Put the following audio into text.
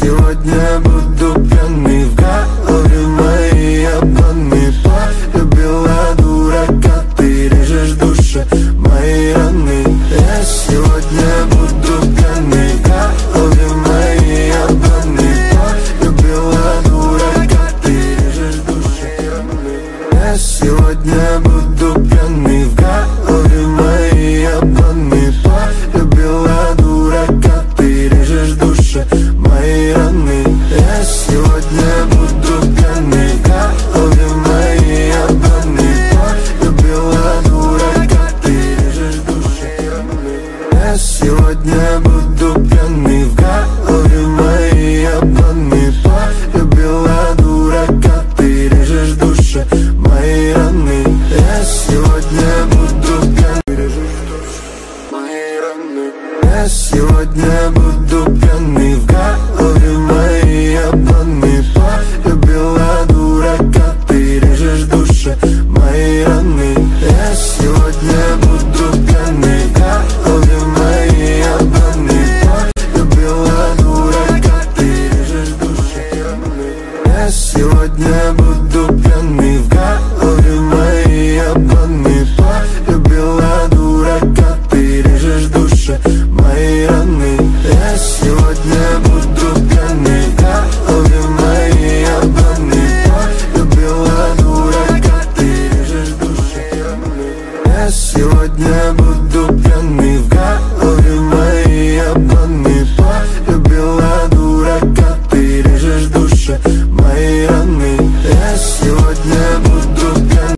сегодня буду пьяный, в голове мои обманы. Полюбила дурака, ты режешь души мои раны. Я сегодня буду пьяный, в голове мои обманы. Полюбила дурака, ты режешь души раны. Я сегодня буду пьяный, в голове мои обманы. Полюбила дурака, ты режешь души мои раны. Я сегодня буду пьяный, в голове мои обманы. Полюбила дурака, ты режешь души раны. Я сегодня буду пьяный, в голове мои обманы. Полюбила дурака, ты режешь души мои раны. Я сегодня буду пьяный, режешь души мои раны. Я сегодня буду пьяный, в голове мои обманы. Полюбила дурака, ты режешь души мои раны. Я сегодня буду пьяный, в голове мои обманы. Полюбила дурака, ты режешь души раны. Я сегодня буду пьяный, в голове мои обманы. Полюбила дурака, ты режешь души мои раны. Я сегодня буду пьяный, в голове мои обманы. Полюбила дурака, ты режешь души раны. Я сегодня